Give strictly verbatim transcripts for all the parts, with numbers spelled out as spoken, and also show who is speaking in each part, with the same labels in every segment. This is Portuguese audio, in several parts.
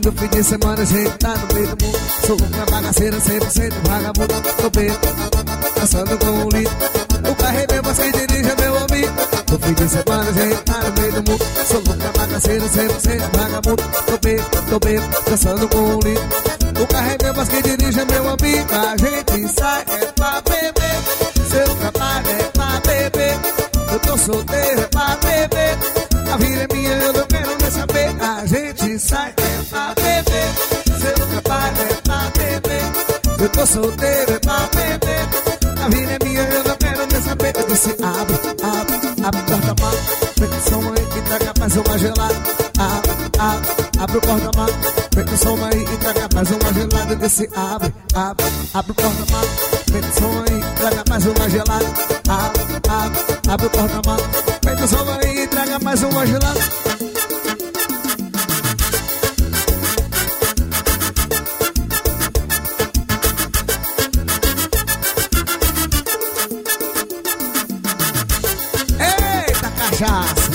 Speaker 1: No fim de semana a gente tá no meio do mundo. Sou louca, bagaceira, cem por cento vagabundo. Tô bebo, dançando com um litro. O carro é meu, mas quem dirige é meu amigo. No fim de semana a gente tá no meio do mundo. Sou louca, bagaceira, cem por cento vagabundo. Tô bebo, tô bebo, dançando com um litro. O carro é meu, mas quem dirige é meu amigo. A gente sai é pra beber. Seu trabalho é pra beber. Eu tô solteiro é pra beber. A vida é minha, eu não quero nem saber. A gente sai é pra beber. Seu trabalho é pra beber. Eu tô solteiro é pra beber. A vida é minha, eu não quero nem saber. Eu disse abre, abre, abre o porta-malas. Vem com som aí e traga mais uma gelada. Abre, abre, abre o porta-malas. Vem com som aí e traga mais uma gelada. Eu disse abre, abre, abre o porta-malas. Vem com som aí e traga mais uma gelada. Abre, abre, abre o porta-malas. Vem com som aí e traga mais uma gelada. Eita cachaça!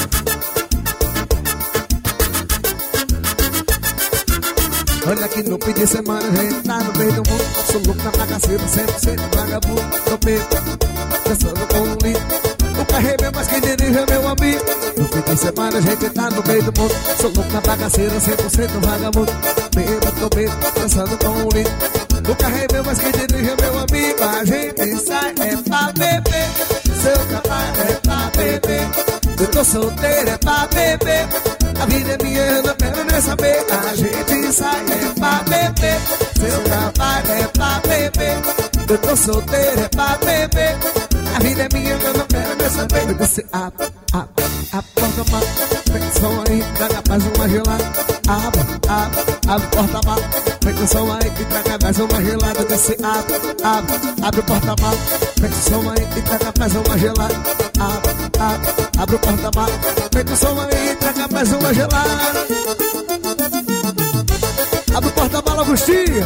Speaker 1: Olha que no fim de semana a gente tá no meio do mundo. Sou louco na bagaceira, cem por cento vagabundo. Tô bebo, dançando com um litro. O carro é meu, mas quem dirige é meu amigo. No fim de semana a gente tá no meio do mundo. Sou louco na bagaceira, cem por cento vagabundo. Bebo, tô bebo, dançando com um litro. O carro é meu, mas quem dirige é meu amigo. A gente sai é pra beber. Seu trabalho é pra beber. Eu tô solteiro é pra beber. A vida é minha, eu não quero nem saber. A gente sai é pra beber. Seu trabalho é pra beber. Eu tô solteiro é pra beber. A vida é minha, eu não quero nem saber. Eu disse abre, abre, abre o porta-malas. Vem com som aí, traga mais uma gelada. Abre, abre, abre o porta-malas. Vem com som aí e traga mais uma gelada. Eu disse abre, abre, abre o porta-malas. Vem com som aí e traga mais uma gelada. Abre, abre, abre o porta-malas. Vem com som aí e traga mais uma gelada. Abre o porta-malas, Agostinho.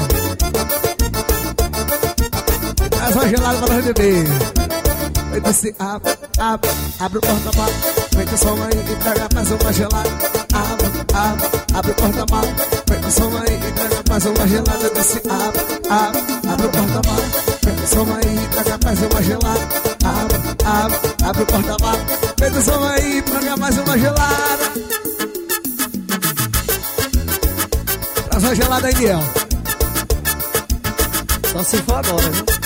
Speaker 1: Traz uma gelada para nós beber. Eu disse abre, abre, abre o porta-malas. Vem com som aí e traga mais uma gelada. Abre, abre, abre o porta-malas. Vem com som aí e traga mais uma gelada. Eu disse abre, abre, abre o porta-malas. Vem com som aí e traga mais uma gelada. Abre, abre, abre o porta-malas. Vem com som aí e traga mais uma gelada. Traz uma gelada aí, Niel.
Speaker 2: Só se for agora, viu?